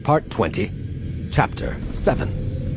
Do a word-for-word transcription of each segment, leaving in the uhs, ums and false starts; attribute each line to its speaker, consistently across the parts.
Speaker 1: Part twenty, Chapter seven.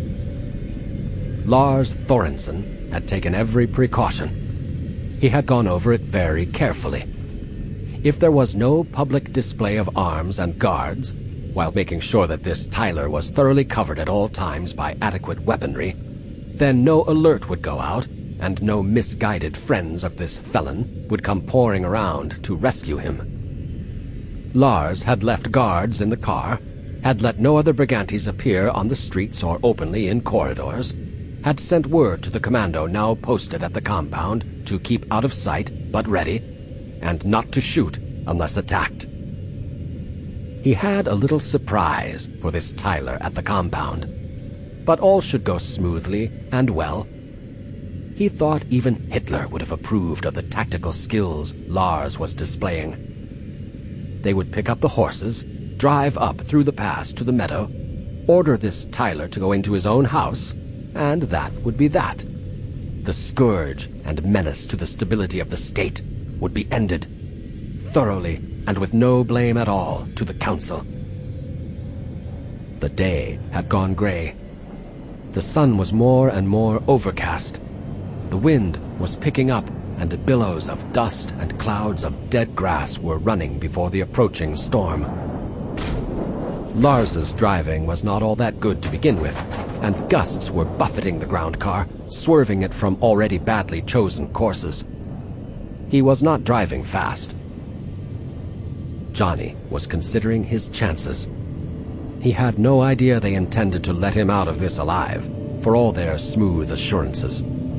Speaker 1: Lars Thorensen had taken every precaution. He had gone over it very carefully. If there was no public display of arms and guards, while making sure that this Tyler was thoroughly covered at all times by adequate weaponry, then no alert would go out, and no misguided friends of this felon would come pouring around to rescue him. Lars had left guards in the car, had let no other brigantes appear on the streets or openly in corridors, had sent word to the commando now posted at the compound to keep out of sight but ready, and not to shoot unless attacked. He had a little surprise for this Tyler at the compound, but all should go smoothly and well. He thought even Hitler would have approved of the tactical skills Lars was displaying. They would pick up the horses, drive up through the pass to the meadow, order this Tyler to go into his own house, and that would be that. The scourge and menace to the stability of the state would be ended, thoroughly and with no blame at all to the council. The day had gone gray. The sun was more and more overcast. The wind was picking up, and billows of dust and clouds of dead grass were running before the approaching storm. Lars's driving was not all that good to begin with, and gusts were buffeting the ground car, swerving it from already badly chosen courses. He was not driving fast. Johnny was considering his chances. He had no idea they intended to let him out of this alive, for all their smooth assurances.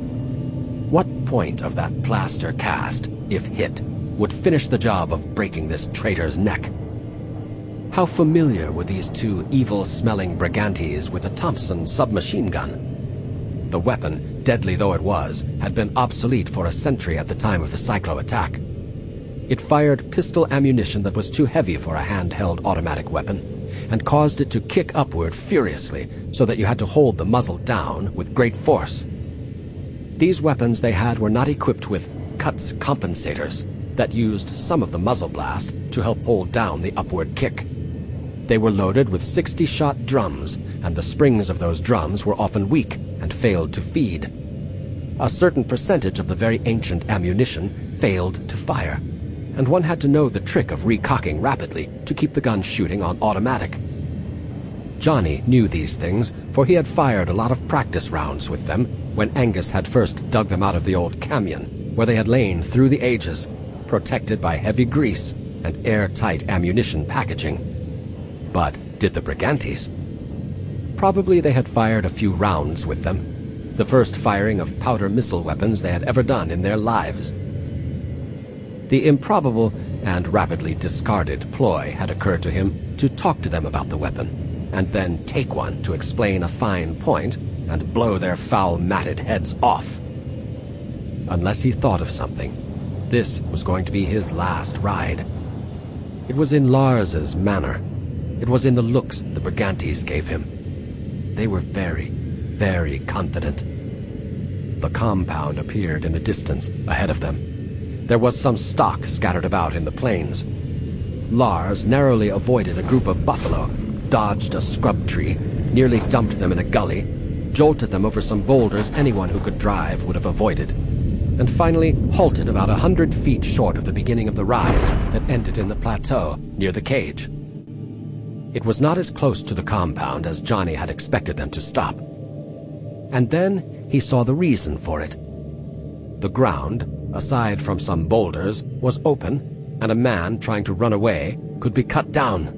Speaker 1: What point of that plaster cast, if hit, would finish the job of breaking this traitor's neck? How familiar were these two evil-smelling brigantes with a Thompson submachine gun? The weapon, deadly though it was, had been obsolete for a century at the time of the Cyclo attack. It fired pistol ammunition that was too heavy for a handheld automatic weapon, and caused it to kick upward furiously so that you had to hold the muzzle down with great force. These weapons they had were not equipped with Cutz compensators that used some of the muzzle blast to help hold down the upward kick. They were loaded with sixty-shot drums, and the springs of those drums were often weak and failed to feed. A certain percentage of the very ancient ammunition failed to fire, and one had to know the trick of recocking rapidly to keep the gun shooting on automatic. Johnny knew these things, for he had fired a lot of practice rounds with them when Angus had first dug them out of the old canyon, where they had lain through the ages, protected by heavy grease and airtight ammunition packaging. But did the brigantes? Probably they had fired a few rounds with them, the first firing of powder missile weapons they had ever done in their lives. The improbable and rapidly discarded ploy had occurred to him to talk to them about the weapon, and then take one to explain a fine point and blow their foul matted heads off. Unless he thought of something, this was going to be his last ride. It was in Lars's manner. It was in the looks the brigantes gave him. They were very, very confident. The compound appeared in the distance ahead of them. There was some stock scattered about in the plains. Lars narrowly avoided a group of buffalo, dodged a scrub tree, nearly dumped them in a gully, jolted them over some boulders anyone who could drive would have avoided, and finally halted about a hundred feet short of the beginning of the rise that ended in the plateau near the cage. It was not as close to the compound as Johnny had expected them to stop. And then he saw the reason for it. The ground, aside from some boulders, was open, and a man trying to run away could be cut down.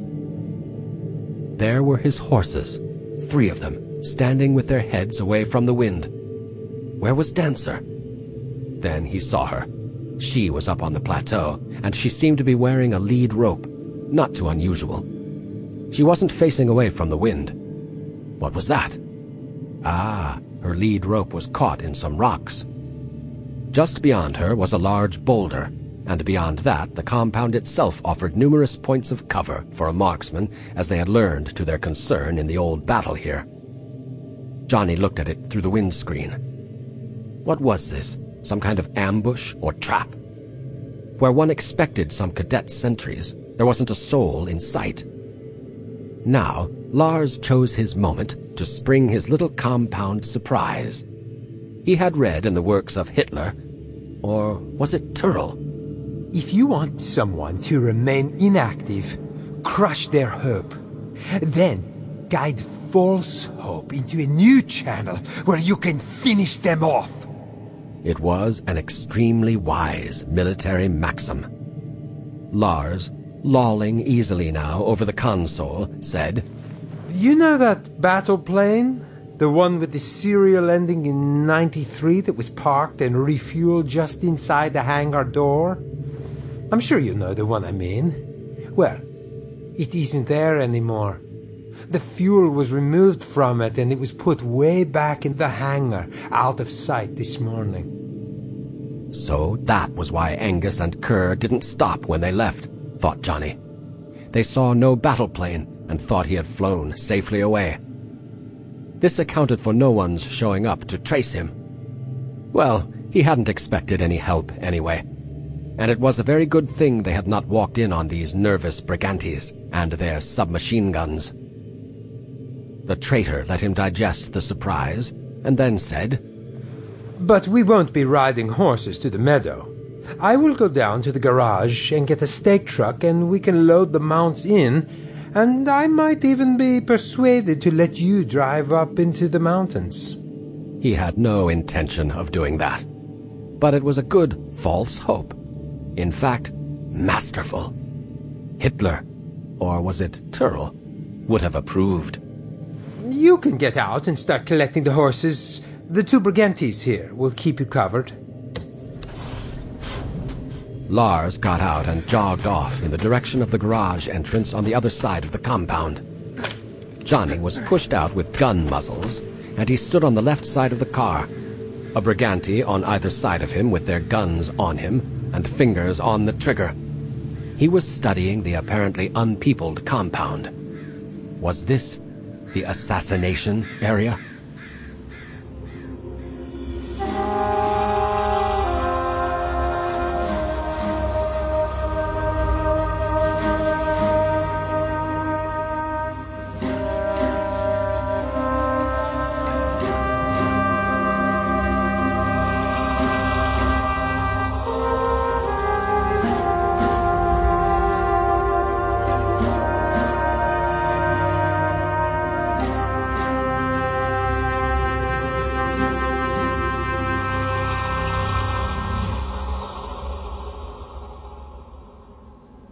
Speaker 1: There were his horses, three of them, standing with their heads away from the wind. Where was Dancer? Then he saw her. She was up on the plateau, and she seemed to be wearing a lead rope, not too unusual. She wasn't facing away from the wind. What was that? Ah, her lead rope was caught in some rocks. Just beyond her was a large boulder, and beyond that the compound itself offered numerous points of cover for a marksman, as they had learned to their concern in the old battle here. Johnny looked at it through the windscreen. What was this? Some kind of ambush or trap? Where one expected some cadet sentries, there wasn't a soul in sight. Now, Lars chose his moment to spring his little compound surprise. He had read in the works of Hitler, or was it Turl?
Speaker 2: If you want someone to remain inactive, crush their hope. Then guide false hope into a new channel where you can finish them off.
Speaker 1: It was an extremely wise military maxim. Lars, lolling easily now over the console, said,
Speaker 2: You know that battle plane? The one with the serial ending in ninety-three that was parked and refueled just inside the hangar door? I'm sure you know the one I mean. Well, it isn't there anymore. The fuel was removed from it and it was put way back in the hangar, out of sight this morning.
Speaker 1: So that was why Angus and Kerr didn't stop when they left, thought Johnny. They saw no battle plane and thought he had flown safely away. This accounted for no one's showing up to trace him. Well, he hadn't expected any help anyway, and it was a very good thing they had not walked in on these nervous brigantes and their submachine guns. The traitor let him digest the surprise, and then said,
Speaker 2: But we won't be riding horses to the meadow. I will go down to the garage and get a stake truck and we can load the mounts in, and I might even be persuaded to let you drive up into the mountains.
Speaker 1: He had no intention of doing that, but it was a good false hope. In fact, masterful. Hitler, or was it Turl, would have approved.
Speaker 2: You can get out and start collecting the horses. The two brigantes here will keep you covered.
Speaker 1: Lars got out and jogged off in the direction of the garage entrance on the other side of the compound. Johnny was pushed out with gun muzzles, and he stood on the left side of the car, a brigante on either side of him with their guns on him and fingers on the trigger. He was studying the apparently unpeopled compound. Was this the assassination area?